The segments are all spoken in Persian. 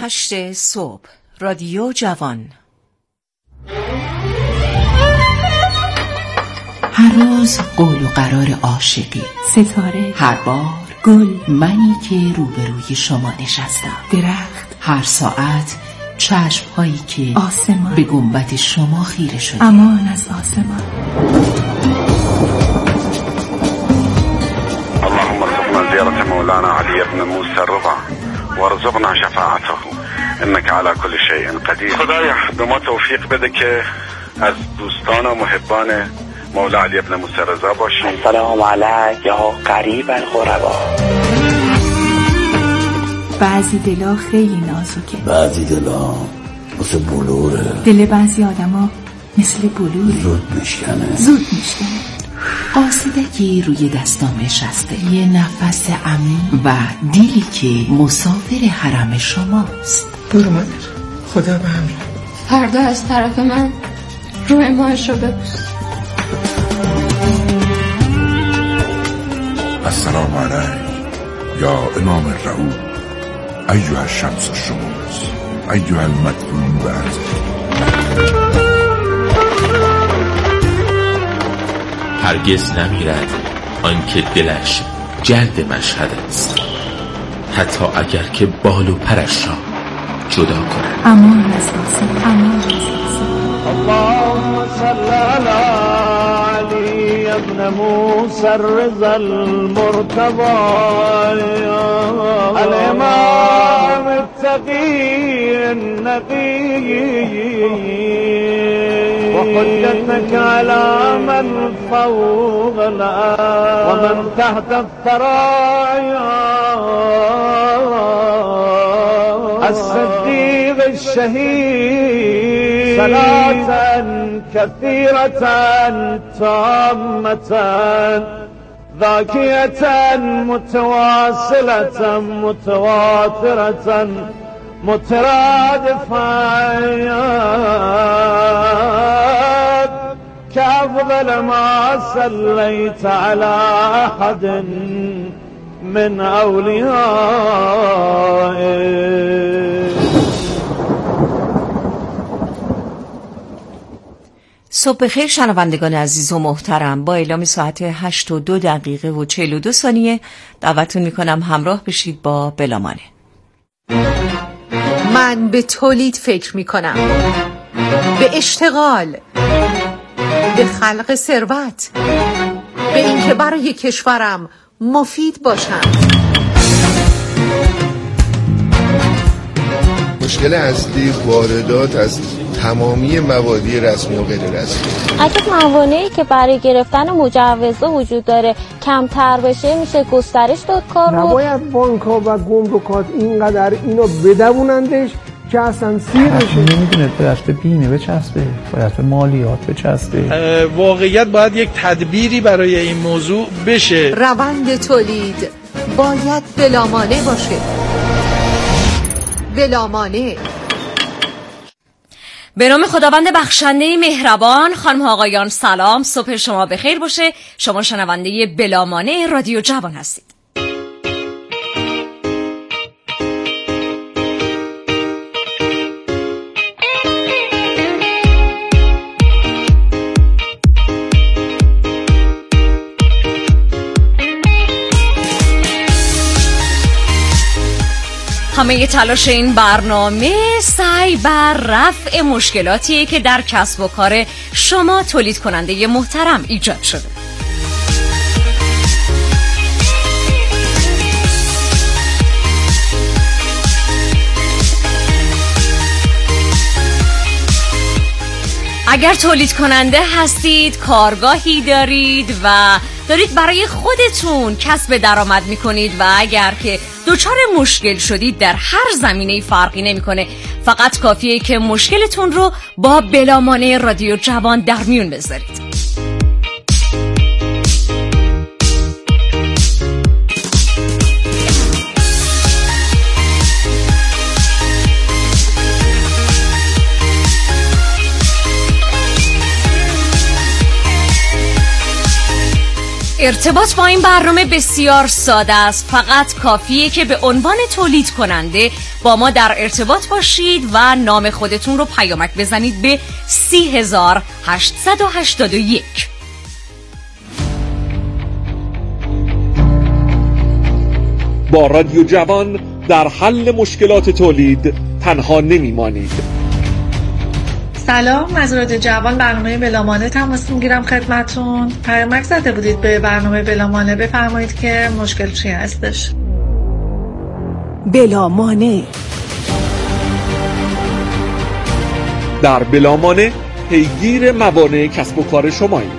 8 صبح رادیو جوان. هر روز قول و قرار عاشقی، ستاره، هر بار گل، منی که روبروی شما نشستم، درخت، هر ساعت چشم‌هایی که آسمان به گنبد شما خیره شده. امان از آسمان. اللهم ارزقنا زيارة مولانا علي بن موسى الرضا وارزقنا شفاعته انك على كل شيء قدیر. خدایا به ما توفیق بده که از دوستان و محبان مولا علی بن موسی الرضا باشیم. السلام علیک یا قریب الغربا. بعضی دلا خیلی نازکه، بعضی دلا مثل بلوره، دل بعضی آدما مثل بلوره، زود میشکنه. قاصدکی روی دستام نشسته، یه نفس عمیق و دیلی که مسافر حرم شماست. برو مادر، خدا به همراه. فردا از طرف من روی ماهش رو ببوس. السلام علیک یا امام الرعود ایها الشمس الشموس ایها المدعون بعد. هرگز نمیرد آنکه دلش جلد مشهد است، حتی اگر که بال و پرش را جدا کند. امان از آسمان، امان از آسمان. اللهم صل علی علی ابن موسی الرضا المرتضی الامام التقی النقی وحجتك على من فوق الأرض ومن تحت الثرى الصديق الشهيد صلاة كثيرة تامة ذاكية متواصلة متواترة مترادفات كأفضل ما صليت على أحد من أوليائه. صبح بخیر شنوندگان عزیز و محترم. با اعلام ساعت 8:02:42 دعوتتون میکنم همراه بشید با بلامانه. من به تولید فکر میکنم، به اشتغال، به خلق ثروت، به اینکه برای کشورم مفید باشم. مشکل اصلی واردات از تمامی موادی رسمی و غیر رسمی. اگه موانعی که برای گرفتن مجوزها وجود داره کمتر بشه میشه گسترش داد کار رو. نباید بانک‌ها و گمرکات اینقدر اینو بدونندش که اصلا سیر بشه. نمیدونه باید به بیمه بچسبه، باید به مالیات بچسبه. واقعیت باید یک تدبیری برای این موضوع بشه. روند تولید باید بلامانع باشه. بلامانع. به نام خداوند بخشنده مهربان. خانم ها آقایان سلام، صبح شما بخیر باشه. شما شنونده بلامانع رادیو جوان هستید. همه تلاش این برنامه سعی بر رفع مشکلاتیه که در کسب و کار شما تولید کننده محترم ایجاد شده. اگر تولید کننده هستید، کارگاهی دارید و دارید برای خودتون کسب درآمد میکنید و اگر که دچار مشکل شدید در هر زمینه‌ای فرقی نمیکنه، فقط کافیه که مشکلتون رو با بلامانع رادیو جوان در میون بذارید. ارتباط با این برنامه بسیار ساده است. فقط کافیه که به عنوان تولید کننده با ما در ارتباط باشید و نام خودتون رو پیامک بزنید به 30881. با رادیو جوان در حل مشکلات تولید تنها نمیمانید. سلام، از رادیو جوان برنامه بلامانه تماس میگیرم خدمتون. پیامک زده بودید به برنامه بلامانه، بفرمایید که مشکل چی هستش. بلامانه. در بلامانه پیگیر موانع کسب و کار شماییم.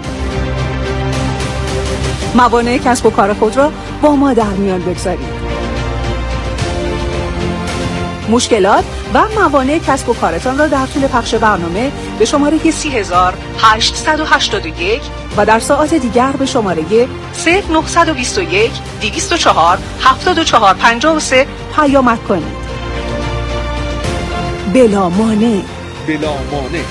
موانع کسب و کار خود را با ما در میان بگذارید. مشکلات و موانع کسب و کارتان را در طول پخش برنامه به شماره 30881 و در ساعات دیگر به شماره 0921 204 7453 پیامک کنید. بلامانع. بلامانع.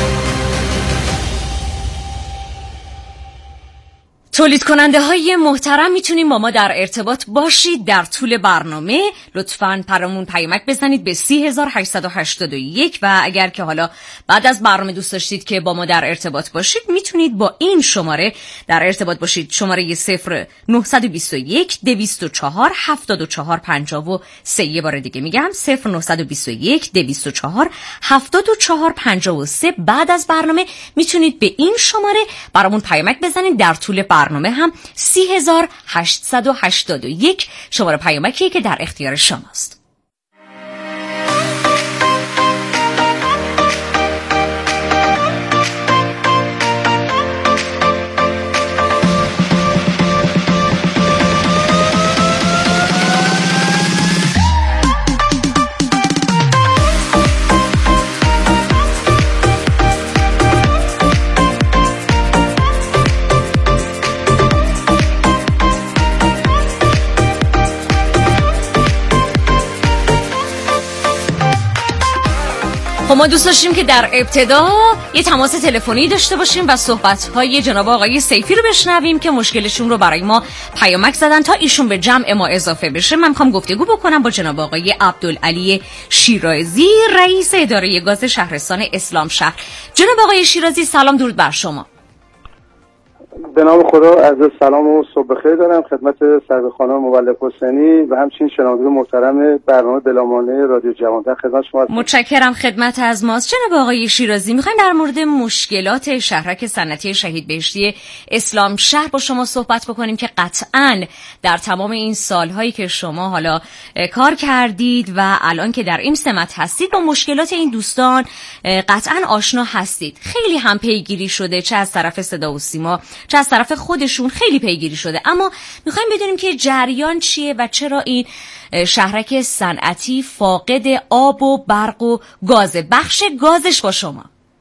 تولید کننده های محترم میتونیم با ما در ارتباط باشید در طول برنامه. لطفاً برامون پیامک بزنید به 30881 و اگر که حالا بعد از برنامه دوست داشتید که با ما در ارتباط باشید میتونید با این شماره در ارتباط باشید. شماره 0921 204 7453. یه بار دیگه میگم 0921 204 7453. بعد از برنامه میتونید به این شماره برامون پیامک بزنید. در طول برنامه هم 30881 شماره پیامکیه که در اختیار شماست. ما دوست داشتیم که در ابتدا یه تماس تلفنی داشته باشیم و صحبت‌های جناب آقای سیفی رو بشنویم که مشکلشون رو برای ما پیامک زدن تا ایشون به جمع ما اضافه بشه. من می‌خوام گفتگو بکنم با جناب آقای عبدالعلی شیرازی، رئیس اداره گاز شهرستان اسلام شهر. جناب آقای شیرازی سلام، درود بر شما. به نام خدا عرض سلام و صبح بخیر دارم خدمت سرور خانم مولد حسینی و همچنین شنوندگان محترم برنامه بلامانع رادیو جوان. در خدمت شما هستم. متشکرم، خدمت از ماست. جناب آقای شیرازی، میخوایم در مورد مشکلات شهرک صنعتی شهید بهشتی اسلام شهر با شما صحبت بکنیم که قطعاً در تمام این سالهایی که شما حالا کار کردید و الان که در این سمت هستید با مشکلات این دوستان قطعاً آشنا هستید. خیلی هم پیگیری شده، چه از طرف صدا و سیما چه از طرف خودشون خیلی پیگیری شده، اما میخوایم بدونیم که جریان چیه و چرا این شهرک صنعتی فاقد آب و برق و گازه. بخش گازش با شما.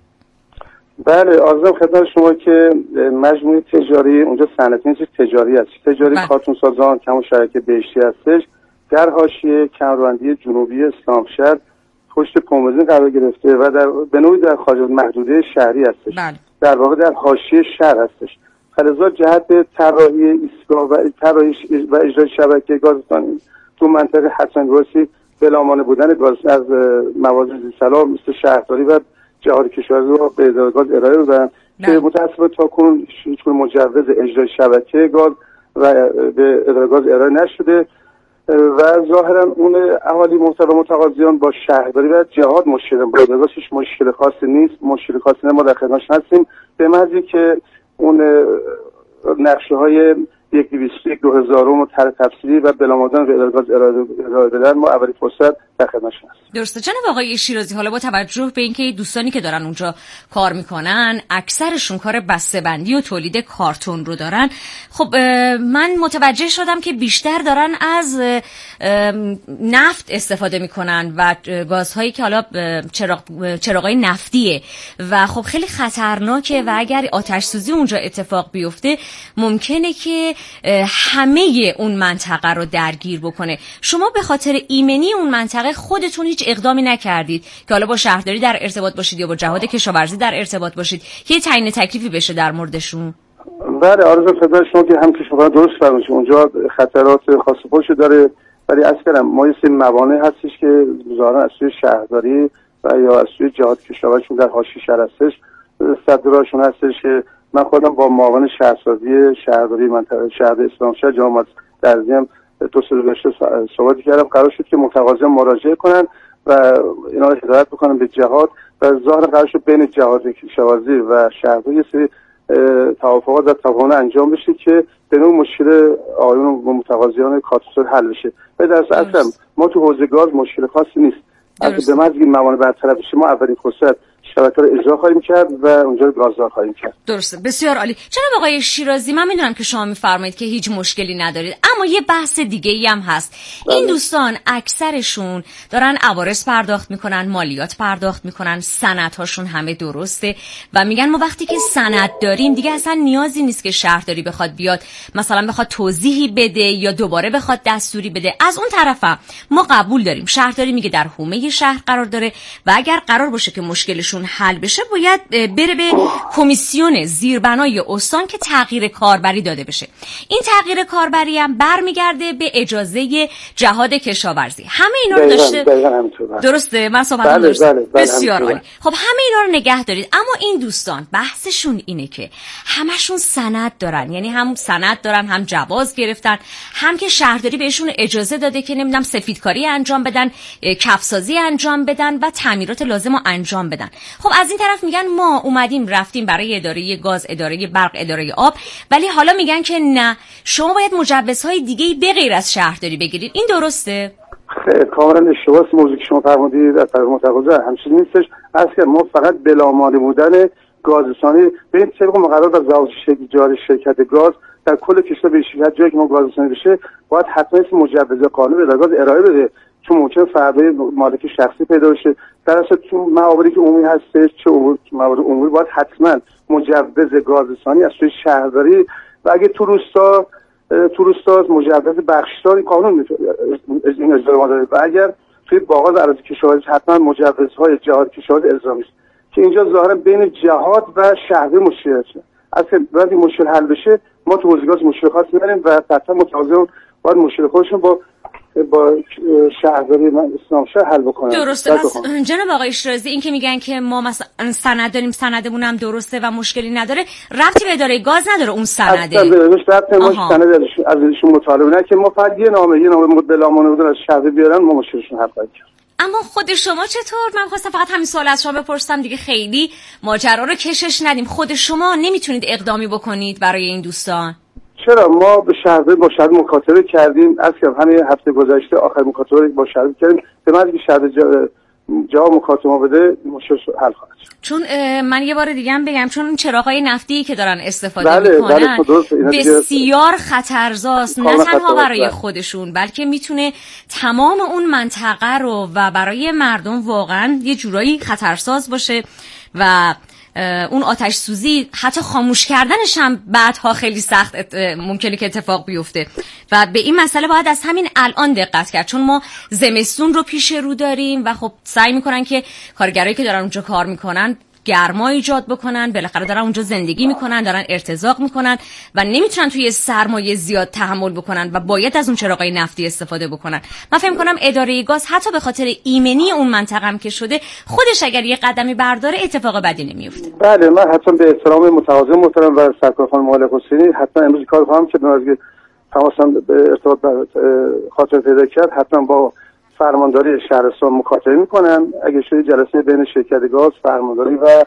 بله، عرضم خدمت شما که مجموعه تجاری اونجا صنعتی نیست، تجاری است. تجاری کارتون سازان که همون شرکت بهشتی هستش در حاشیه کمربندی جنوبی اسلام شهر پشت پموزین قرار گرفته و به نوعی در خارج محدوده شهری هستش. در واقع در حاشیه شهر هستش. فلزا جهت طراحی ایستگاه و طراحی و اجرای شبکه گازرسانی تو منطقه حسن راستی بلامانع بودن گاز از مواد زیست‌سالب مثل شهرداری و جهاد کشاورزی رو به اداره گاز ارائه دادن که متأسفانه تاکنون هیچ مجوز اجرای شبکه گاز و به اداره گاز ارائه نشده و ظاهرا اون اهالی محترم متقاضیان با شهرداری و جهاد مشکل دارن. هیچ مشکل خاصی نیست، مشکل خاصی ما در خدمتش هستیم به محضی که اون نقشه‌های 121 2000 و طرح تفصیلی و بلامادان به اداره گاز ارائه بدن ما اولی فرصت در خدمتشون هستیم. درسته جناب آقای شیرازی، حالا با توجه به اینکه دوستانی که دارن اونجا کار میکنن اکثرشون کار بسته‌بندی و تولید کارتون رو دارن، خب من متوجه شدم که بیشتر دارن از نفت استفاده میکنن و گازهایی که حالا چراغای نفتیه و خب خیلی خطرناکه و اگر آتش سوزی اونجا اتفاق بیفته ممکنه که همه اون منطقه رو درگیر بکنه. شما به خاطر ایمنی اون منطقه خودتون هیچ اقدامی نکردید که حالا با شهرداری در ارتباط باشید یا با جهاد کشاورزی در ارتباط باشید که یه تعیین تکلیفی بشه در موردشون؟ بله آرزو خدمت شما که هم که شما درست فرمودید اونجا خطرات خاص خودشو داره، ولی از کردم ما یه سری موانع هستش که ظاهرا از سوی شهرداری و یا از سوی جهات کشاورزیشون در حاشیه شهر هستش صدراشون هستش که من خودم با معاون شهرسازی شهرداری منطقه شهر اسلامشهر جناب درزیم دو سال گذشته صحبت کردم. قرار شد که متقاضیان مراجعه کنن و اینا رو هدایت بکنن به جهات و ظاهرا قرار شد بین جهات کشاورزی و شهرداری یه سری توافقات و تفاهم انجام بشه که به نوع مشکل آقایون و متقاضیان کارتوسول حل بشه. به در اصل ما تو حوزه گاز مشکل خاصی نیست. اگه به محض این موانع برطرف بشه ما اولین فرصت شبکه رو اجرا خواهیم کرد و اونجا رو گازدار خواهیم کرد. درسته، بسیار عالی. جناب آقای شیرازی، من میدونم که شما میفرمایید که هیچ مشکلی ندارید، اما یه بحث دیگه ای هم هست. این دوستان اکثرشون دارن عوارض پرداخت میکنن، مالیات پرداخت میکنن، سندهاشون همه درسته و میگن ما وقتی که سند داریم دیگه اصلا نیازی نیست که شهرداری بخواد بیاد مثلا بخواد توضیحی بده یا دوباره بخواد دستوری بده. از اون طرفم ما قبول داریم شهرداری میگه در حومه شهر قرار داره و اگر قرار باشه که مشکلشون حل بشه باید بره به کمیسیون زیربنای استان که تغییر کاربری داده بشه. این تغییر کاربری هم برمیگرده به اجازه جهاد کشاورزی. همه اینا رو داشته درسته؟ من صحبتم درسته؟ بسیار عالی. خب همه اینا رو نگه دارید، اما این دوستان بحثشون اینه که همشون سند دارن، یعنی هم سند دارن هم جواز گرفتن، هم که شهرداری بهشون اجازه داده که نمیدونم سفیدکاری انجام بدن، کفسازی انجام بدن و تعمیرات لازم رو انجام بدن. خب از این طرف میگن ما اومدیم رفتیم برای اداره گاز، اداره برق، اداره آب، ولی حالا میگن که نه شما باید مجوزهای دیگه‌ای به غیر از شهرداری بگیرید. این درسته؟ خیلی کاملا اشتباهه. موضوعی که شما فرمودید از طرف متقاضی همچین نیستش. اصلا ما فقط بلامانع بودن گازرسانی ببین طبق مقررات از ضوابط جاری شرکت گاز در کل کشور به شرکت جایی که ما گازرسانی بشه باید حتما مجوز قانون به گاز ارائه بده، چون ممکنه فردای مالک شخصی پیدا بشه. در اصل تو مواردی که عمومی هستش چه موارد عمومی باید حتما مجوز گازرسانی از سوی شهرداری و اگه تو روستا مجوز بخشدار قانون این اجرا داره و اگر توی باغات اراضی کشاورزی حتما مجوزهای جهاد کشاورزی الزامی است که اینجا ظاهرا بین جهاد و شهرداری مشکل است. اصلا وقتی مشکل حل بشه ما تو حوزه گاز مشکل خاصی نداریم و قطعا متقاضیان باید مشکل خودشون با شهرداری من اسلامشهر حل بکنن. درسته. پس جناب آقای شیرازی این که میگن که ما مثلا سند داریم، سندمون هم درسته و مشکلی نداره، ربطی به اداره گاز نداره اون سنده. اصلا ربطی ما سند از ایشون مطالبه نه که ما فقط یه نامه بلامانع بودن از شهر بیارن ما مشکلشون حل کنیم. اما خود شما چطور؟ من خواستم فقط همین سوال از شما بپرسم دیگه، خیلی ماجرا رو کشش ندیم. خود شما نمیتونید اقدامی بکنید برای این دوستان؟ چرا؟ ما به شهرداری با شهر مکاتبه کردیم. از که همین هفته گذشته آخر مکاتبه با شهر کردیم به من که شهر جواب مکاتبه بده مشکل حل خواهد شد. چون من یه بار دیگه هم بگم چون چراغای نفتی که دارن استفاده میکنن بسیار خطرزاست، نه تنها برای خودشون بلکه میتونه تمام اون منطقه رو و برای مردم واقعا یه جورایی خطرساز باشه و اون آتش سوزی حتی خاموش کردنش هم بعدها خیلی سخت ممکنه که اتفاق بیفته و به این مسئله باید از همین الان دقت کرد، چون ما زمستون رو پیش رو داریم و خب سعی میکنن که کارگرایی که دارن اونجا کار میکنن گرما ایجاد بکنن، بالاخره دارن اونجا زندگی میکنن، دارن ارتزاق میکنن و نمیتونن توی سرمایه زیاد تحمل بکنن و باید از اون چراغای نفتی استفاده بکنن. من فکر کنم اداره گاز حتی به خاطر ایمنی اون منطقه هم که شده خودش اگر یه قدمی برداره اتفاق بدی نمیفته. بله من حتما به احترام متقاضی محترم و سرکار خانم مالک حسینی حتما امروز کار خواهم که نازگی تماساً به ارتباط خاطر پیدا کرد حتما با فرمانداری شهرستان مکاتبه میکنن. اگه شده جلسه بین شرکت گاز، فرمانداری و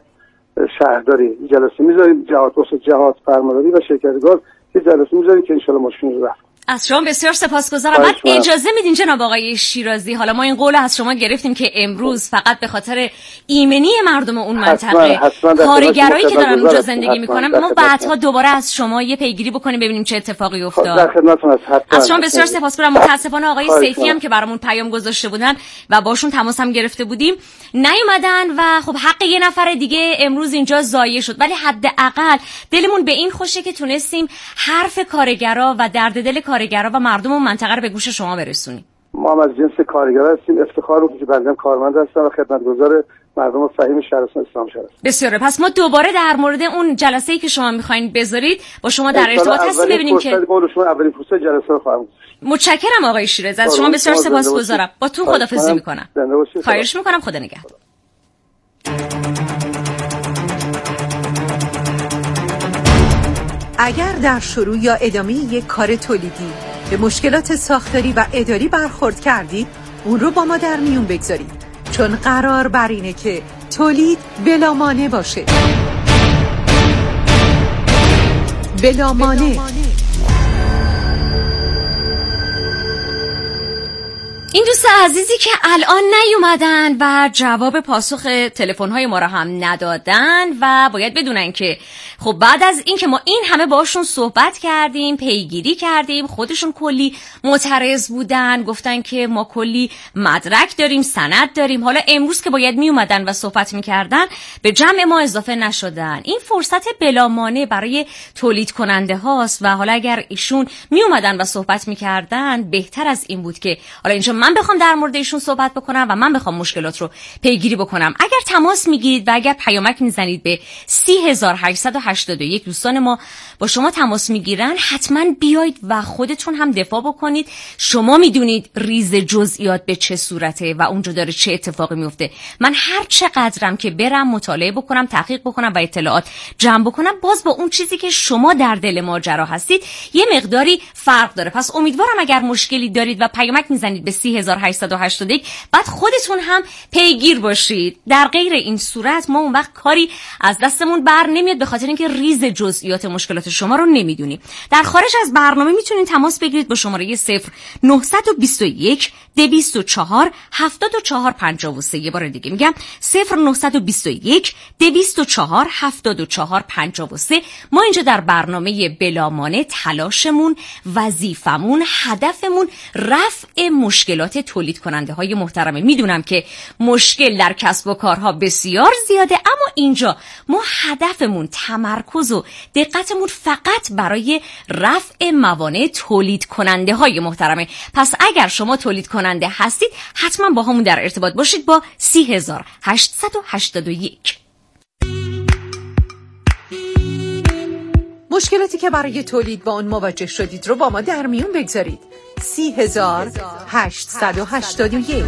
شهرداری جلسه میذاریم، جهات فرمانداری و شرکت گاز یه جلسه میذاریم که ان شاء الله مشکل رو رفع. از شما بسیار سپاسگزارم. بعد اجازه میدین جناب آقای شیرازی، حالا ما این قول از شما گرفتیم که امروز فقط به خاطر ایمنی مردم اون منطقه کارگرایی که دارن اونجا زندگی میکنن ما بعدها دوباره از شما یه پیگیری بکنیم ببینیم چه اتفاقی افتاد. از شما بسیار سپاسگزارم. متاسفانه آقای سیفی هم که برامون پیام گذاشته بودن و باشون تماس هم گرفته بودیم نیومدن و خب حق یه نفر دیگه امروز اینجا ضایع شد، ولی حداقل دلمون به این خوشه که تونستیم حرف کارگرا و درد دل کارگرا و مردم اون منطقه رو به گوش شما برسونیم. ما هم از جنس کارگرا هستیم، افتخار رو که بنده کارمند هستم و خدمتگزار مردم فهیم شهرستان اسلام شهر. بسیاره. پس ما دوباره در مورد اون جلسه‌ای که شما می‌خواید بذارید با شما در ارتباط هستیم ببینیم که قول شما اولین فرصت جلسه رو خواهم گذاشت. متشکرم آقای شیرازی، از شما بسیار سپاسگزارم. باتون خداحافظی می‌کنم. خواهش می‌کنم، خدا نگهدار. اگر در شروع یا ادامه یک کار تولیدی به مشکلات ساختاری و اداری برخورد کردید، اون رو با ما در میون بگذارید، چون قرار بر اینه که تولید بلا مانع باشه. بلا مانع. این دوست عزیزی که الان نیومدن و جواب پاسخ تلفن‌های ما را هم ندادن و باید بدونن که خب بعد از این که ما این همه باشون صحبت کردیم، پیگیری کردیم، خودشون کلی معترض بودن، گفتن که ما کلی مدرک داریم، سند داریم، حالا امروز که باید میومدن و صحبت میکردن به جمع ما اضافه نشدن. این فرصت بلامانع برای تولید کننده هاست و حالا اگر ایشون میومدن و صحبت میکردن بهتر از این بود که حالا اینجا من بخوام در مورد ایشون صحبت بکنم و من بخوام مشکلات رو پیگیری بکنم. اگر تماس میگیرید و اگر پیامک میزنید به 3881 دوستان ما با شما تماس میگیرن، حتما بیاید و خودتون هم دفاع بکنید. شما میدونید ریز جزئیات به چه صورته و اونجا داره چه اتفاقی میفته. من هر چقدرم که برم مطالعه بکنم، تحقیق بکنم و اطلاعات جمع بکنم، باز با اون چیزی که شما در دل ماجرا هستید یه مقداری فرق داره. پس امیدوارم اگر مشکلی دارید و پیامک میزنید به 3881 بعد خودتون هم پیگیر باشید. در غیر این صورت ما اون وقت کاری از دستمون بر نمیاد، به خاطر اینکه ریز جزئیات مشکلات شما رو نمیدونیم. در خارج از برنامه میتونید تماس بگیرید با شماره 0921 204 7453. یه بار دیگه میگم 0921 204 7453. ما اینجا در برنامه بلامانع تلاشمون، وظیفمون، هدفمون رفع مشکلات تولید کننده های محترمه. میدونم که مشکل در کسب و کارها بسیار زیاده، اما اینجا ما هدفمون، تمرکز و دقتمون فقط برای رفع موانع تولید کننده های محترمه. پس اگر شما تولید کننده هستید حتما با همون در ارتباط باشید با 3881. مشکلاتی که برای تولید با اون مواجه شدید رو با ما در میون بگذارید. 3881.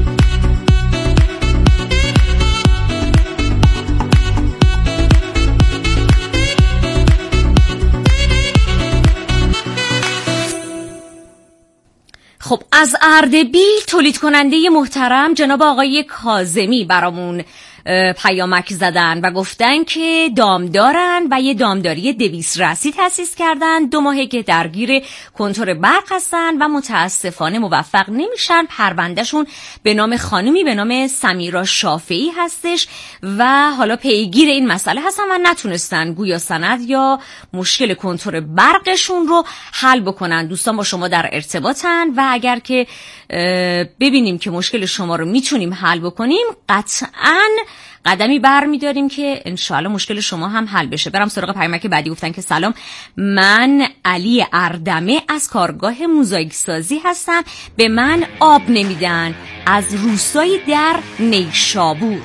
خب از اردبیل تولید کننده محترم جناب آقای کاظمی برامون پیامک زدن و گفتن که دامدارن و یه دامداری 200 رأسی تأسیس کردن. 2 ماهه که درگیر کنتور برق هستن و متاسفانه موفق نمیشن. پروندهشون به نام خانومی به نام سمیرا شافعی هستش و حالا پیگیر این مسئله هستن و نتونستن گویا سند یا مشکل کنتور برقشون رو حل بکنن. دوستان با شما در ارتباطن و اگر که ببینیم که مشکل شما رو میتونیم حل بکنیم قطعاً قدمی برمی‌داریم که انشاءالله مشکل شما هم حل بشه. برم سراغ پیامک بعدی. گفتن که سلام، من علی اردمه از کارگاه موزاییک سازی هستم، به من آب نمیدن از روستای در نیشابور.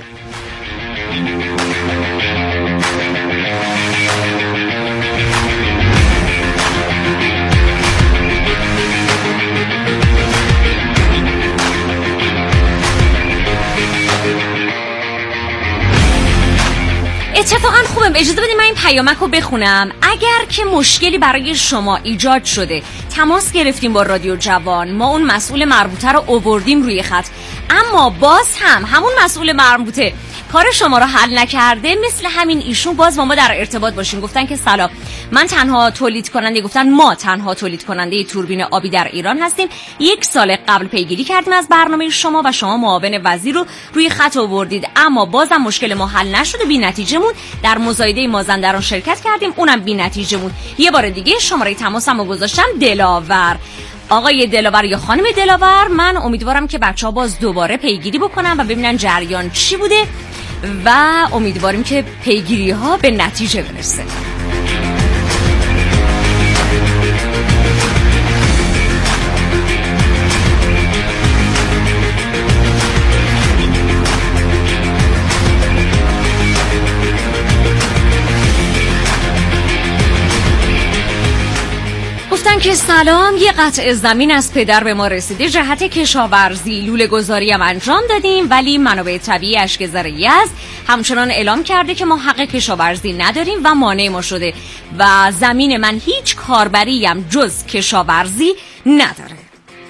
اتفاقا خوبه، اجازه بدید من این پیامک رو بخونم. اگر که مشکلی برای شما ایجاد شده، تماس گرفتیم با رادیو جوان، ما اون مسئول مربوطه رو آوردیم روی خط، اما باز هم همون مسئول مربوطه کار شما رو حل نکرده، مثل همین ایشون باز با ما در ارتباط باشین. گفتن که سلام، من تنها تولید کننده، گفتن ما تنها تولید کننده توربین آبی در ایران هستیم. 1 سال قبل پیگیری کردیم از برنامه شما و شما معاون وزیر رو روی خط آوردید، اما بازم مشکل ما حل نشد و بی نتیجه مون. در مزایده مازندران شرکت کردیم، اونم بی نتیجه مون. یه بار دیگه شماره تماسمو گذاشتم، دلاور. آقای دلاور یا خانم دلاور، من امیدوارم که بچه‌ها باز دوباره پیگیری بکنن و ببینن جریان چی بوده و امیدواریم که پیگیری ها به نتیجه برسه. دوستان که سلام. یه قطع زمین از پدر به ما رسیده جهت کشاورزی. لوله گذاری هم انجام دادیم ولی منابع طبیعی اشکزر یزد همچنان اعلام کرده که ما حق کشاورزی نداریم و مانع ما شده و زمین من هیچ کاربری هم جز کشاورزی نداره.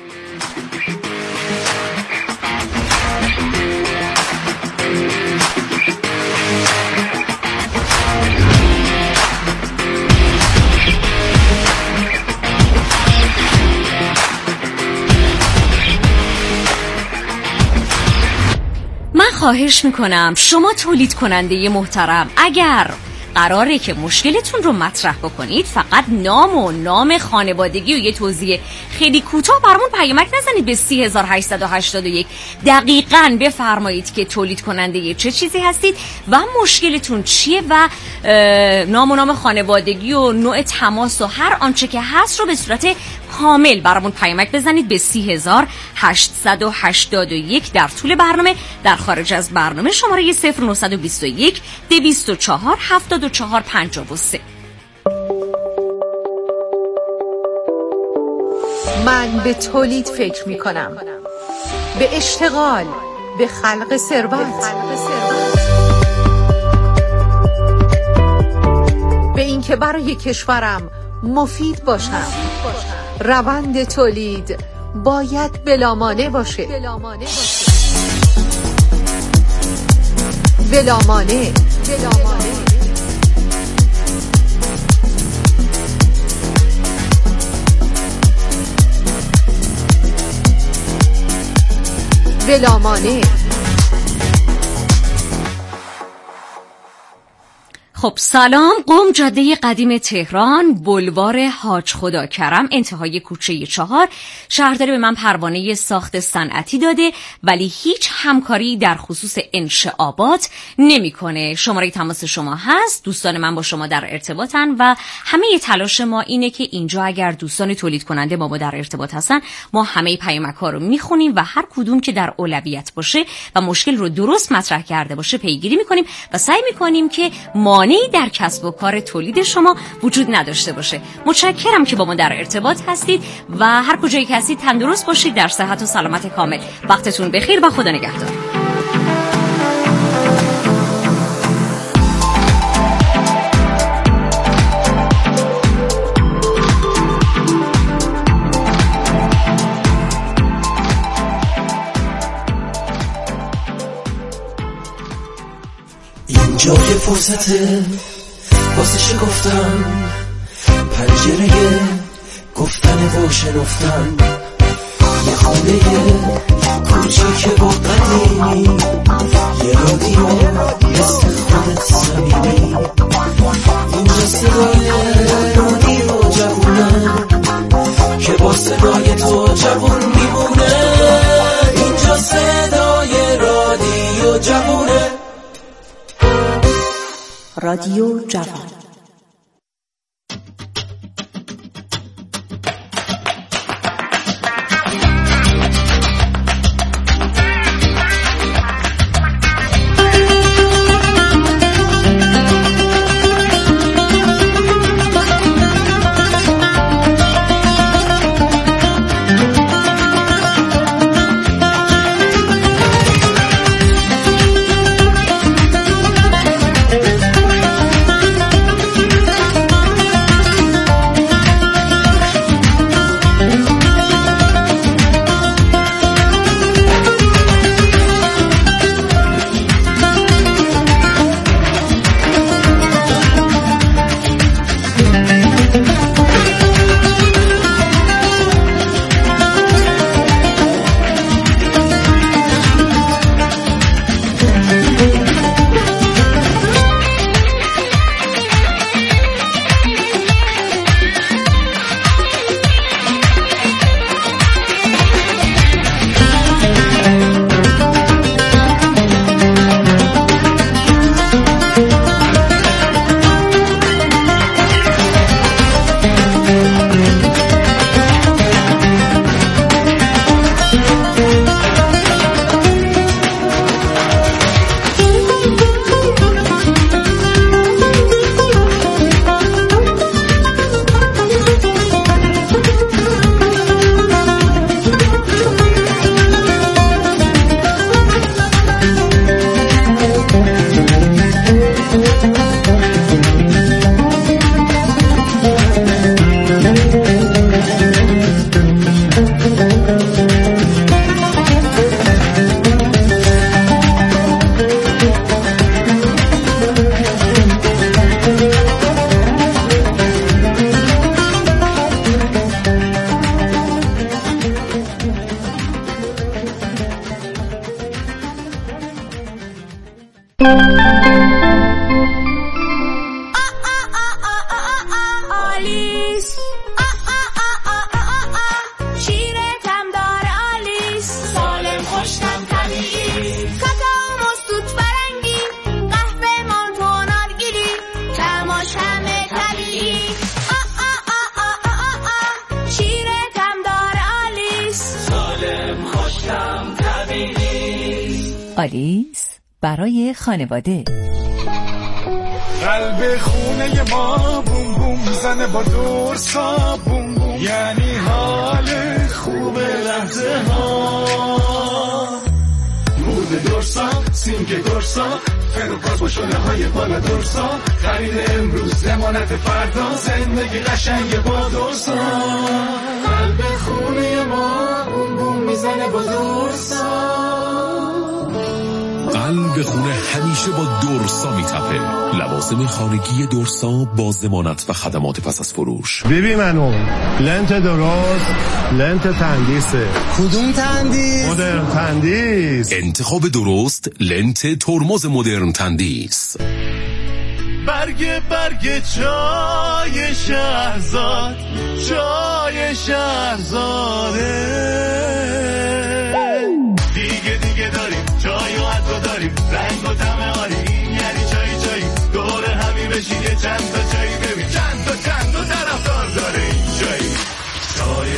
من خواهش میکنم شما تولید کننده محترم، اگر قراره که مشکلتون رو مطرح بکنید فقط نام خانوادگی و یه توضیح خیلی کوتاه برامون پیامک نزنید به 3881. دقیقاً بفرمایید که تولید کننده چه چیزی هستید و مشکلتون چیه و نام خانوادگی و نوع تماس و هر آنچه که هست رو به صورت کامل برامون پیامک بزنید به 3881 در طول برنامه. در خارج از برنامه شماره 0921 204 7453. من به تولید فکر می کنم، به اشتغال، به خلق ثروت، به اینکه برای کشورم مفید باشم. روند تولید باید بلامانع باشه. بلامانع. خب سلام. قم جاده قدیم تهران، بلوار حاج خدا کرم، انتهای کوچه 4. شهرداری به من پروانه ساخت صنعتی داده ولی هیچ همکاری در خصوص انشاءات نمیکنه. شماره تماس شما هست، دوستان من با شما در ارتباطن و همه تلاش ما اینه که اینجا اگر دوستان تولید کننده با ما در ارتباط هستن ما همه پیامک ها رو میخونیم و هر کدوم که در اولویت باشه و مشکل رو درست مطرح کرده باشه پیگیری میکنیم و سعی میکنیم که مانعی در کسب و کار تولید شما وجود نداشته باشه. متشکرم که با ما در ارتباط هستید و هر کجایی که هستید تندرست باشید، در صحت و سلامت کامل. وقتتون بخیر و خدا نگهدار. اینجا یه فرصته واسه شکفتن، پنجره گفتن و شنفتن، یه خونه کوچیک و قدیمی، یه رادیو مثل خودت صمیمی. اینجا صدای رادیو جوونه که با صدای تو جوون میمونه. اینجا صدای رادیو جوونه، رادیو جوان. آلیس برای خانواده. قلب خونه ما بوم بوم میزنه با دورسا بوم بوم، یعنی حال خوب لحظه ها. مود دورسا سینگ گرسا فروپاس با شونه های بالا دورسا، خرید امروز ضمانت فردا، زندگی قشنگ با دورسا. قلب خونه ما بوم بوم میزنه با دورسا. قلب خونه همیشه با دورسا میتپه. لوازم خانگی دورسا با ضمانت و خدمات پس از فروش. ببین منو لنت درست، لنت تندیسه. کدوم تندیس؟ مدرن تندیس. انتخاب درست لنت ترمز مدرن تندیس. برگ چای شهرزاد، چای شهرزاده. دیگه داریم چای و عطا داریم، رنگ و طعم عالی، این یعنی چای دور همی بشین یه چند تا چای ببین، چند تا طرفدار داره این چای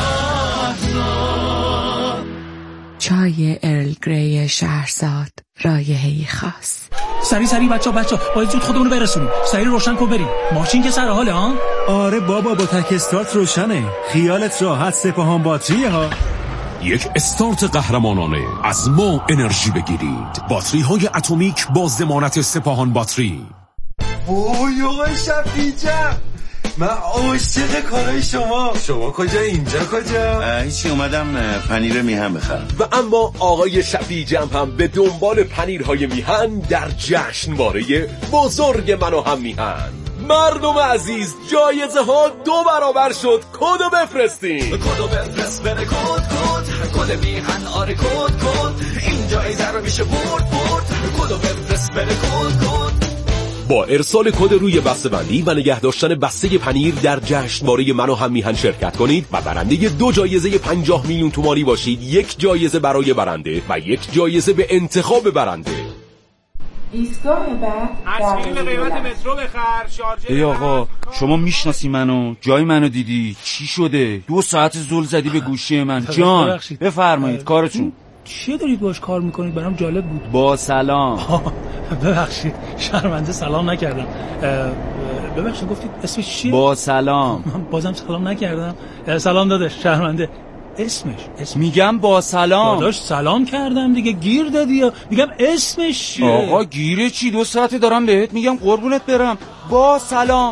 شهرزاد. چای ارل گری شهرزاد، رایحه‌ای خاص. سری بچه باید زود خودمونو برسونیم. سری روشن کن بریم. ماشین که سر حاله ها؟ آره بابا با تک استارت روشنه. خیالت راحت، سپاهان باتریه ها. یک استارت قهرمانانه. از ما انرژی بگیرید. باتری های اتمیک با ضمانت سپاهان باتری. اوه آقای شفیجم، من عاشق کارای شما کجا اینجا کجا؟ هیچی، اومدم پنیر میهن بخرم. و اما آقای شفیجم هم به دنبال پنیرهای میهن در جشنواره بزرگ من و هم میهن. مردم عزیز، جایزه ها 2 برابر شد. کدو بفرستین. کدو بفرست بره کد میهن. آره کد این جایزه رو میشه برد. کدو بفرست بره کد. با ارسال کد روی بسته‌بندی و نگه داشتن بسته پنیر در جشنواره من و هم میهن شرکت کنید و برنده 2 جایزه 50 میلیون تومانی باشید. 1 جایزه برای برنده و 1 جایزه به انتخاب برنده. ایستگاه بعد از فیلم قیمت مترو بخر. شارژر. ای آقا شما میشناسی منو؟ جای منو دیدی؟ چی شده؟ 2 ساعت زل زدی به گوشی من. جان بفرمایید کارتون. چیه دارید باش کار میکنید؟ برام جالب بود. با سلام. ببخشید شرمنده سلام نکردم. ببخشید گفتید اسمش چیه؟ با سلام. من بازم سلام نکردم. سلام داداش شرمنده. اسمش میگم با سلام. داداش سلام کردم دیگه، گیر دادی یا میگم اسمش چیه؟ آقا گیره چی؟ 2 ساعت دارم بهت میگم قربونت برم. با سلام.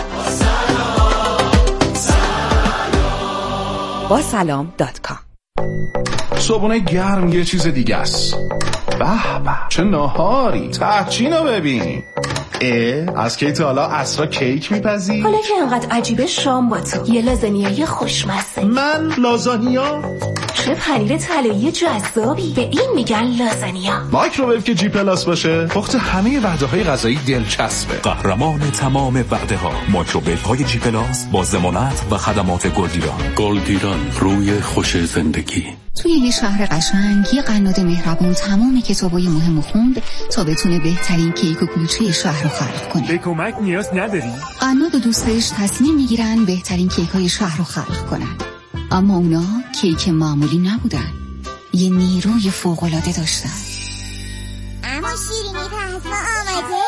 با سلام.com. صبحونه گرم یه چیز دیگه است. به چه ناهاری، تحچینو ببین. از کی تا حالا عصرا کیک میپزی؟ حالا که انقدر عجیبه شام با تو یه لازانیای خوشمزه. من لازانیا؟ چه پنیر طلایی جذابی، به این میگن لازانیا. مایکروویو که جی پلاس باشه پخت همه وعده‌های غذایی دلچسبه. قهرمان تمام وعده‌ها مایکروویو های جی پلاس با ضمانت و خدمات گلدیران. گلدیران، روی خوش زندگی. توی یه شهر قشنگ یه قناد مهربون تمام کتابای مهمو خوند تا بتونه بهترین کیک و کلوچه شهر رو خلق کنه. به کمک نیاز نداری؟ قناد و دوستش تصمیم میگیرن بهترین کیکای شهر رو خلق کنن. اما اونا کیک معمولی نبودن، یه نیروی فوق‌العاده داشتن.